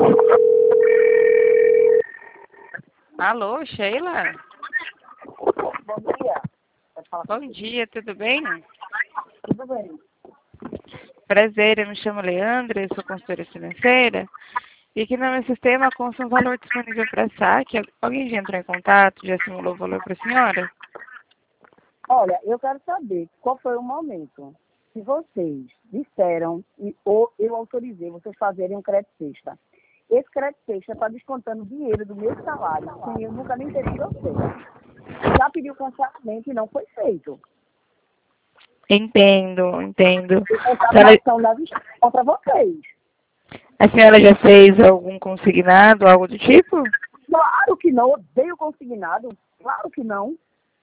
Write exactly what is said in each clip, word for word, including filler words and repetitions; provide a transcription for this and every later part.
Alô, Sheila? Bom dia. Pode falar Bom dia, tudo bem? tudo bem. Prazer, eu me chamo Leandra, eu sou consultora financeira. E aqui no meu sistema consta um valor disponível para saque. Alguém já entrou em contato, já simulou o valor para a senhora? Olha, eu quero saber qual foi o momento que vocês disseram e, ou eu autorizei vocês fazerem um crédito sexta. Esse crédito sexta está descontando dinheiro do meu salário, sem eu nunca nem ter tido acesso. Já pediu cancelamento e não foi feito. Entendo, entendo. E A senhora, contaminação da justiça contra vocês. a senhora já fez algum consignado, algo do tipo? Claro que não, odeio consignado. Claro que não.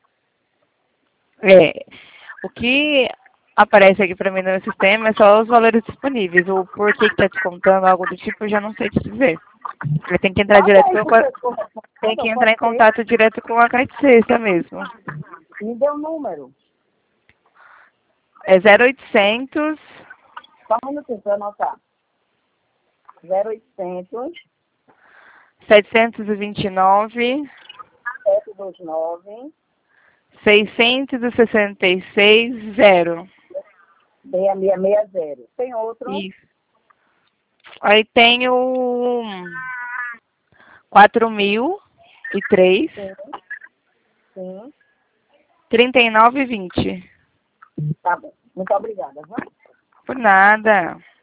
É. O que aparece aqui para mim no meu sistema é só os valores disponíveis. O porquê que está descontando, algo do tipo, eu já não sei te dizer. Ele tem que entrar Tá direto bem, com a, porque eu sou tem que responsável, entrar pode em ser. contato direto com a Credit Sexta mesmo. Me dê o número. É zero oitocentos, Só um minutinho para eu anotar. zero oitocentos, setecentos e vinte e nove, sete dois nove, seiscentos e sessenta e seis, zero. seis seis seis zero. Tem outro? Isso. Aí tem o quatro mil e três, Sim. Sim. trinta e nove, vinte. Tá bom. Muito obrigada, viu? Por nada.